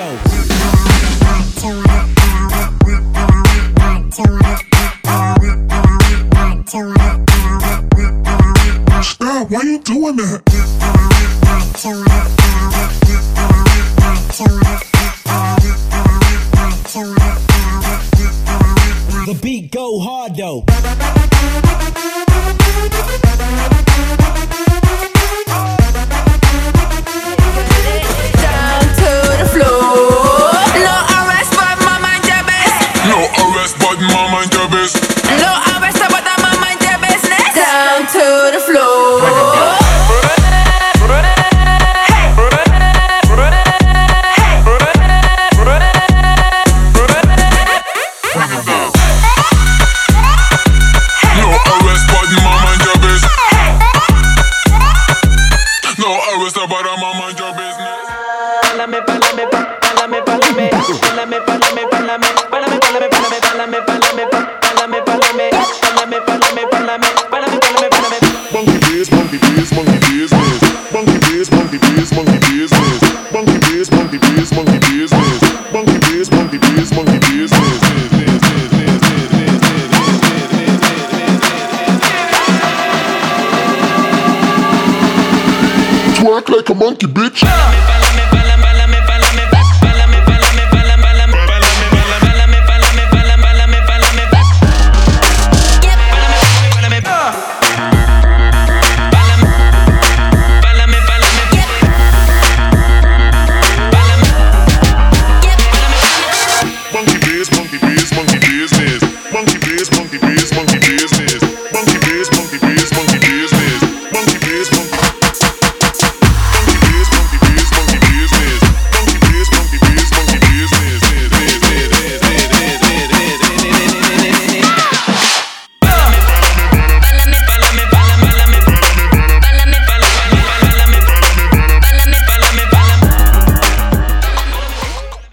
though. Stop, why you doing that? The beat go hard though. Down to the floor. No arrest, but my mind your best. No arrest, but my mind your best. No arrest, but my mind your business. Down to the floor. No arrest, but my mind your best. No arrest, but my mind your business. Monkey biz, monkey biz, monkey business. Monkey biz, monkey biz, monkey business. Monkey biz, monkey biz, monkey business. Monkey biz, monkey biz, monkey business. Twerk like a monkey, bitch. Monkey biz, monkey biz, monkey business. Monkey biz, monkey biz, monkey business.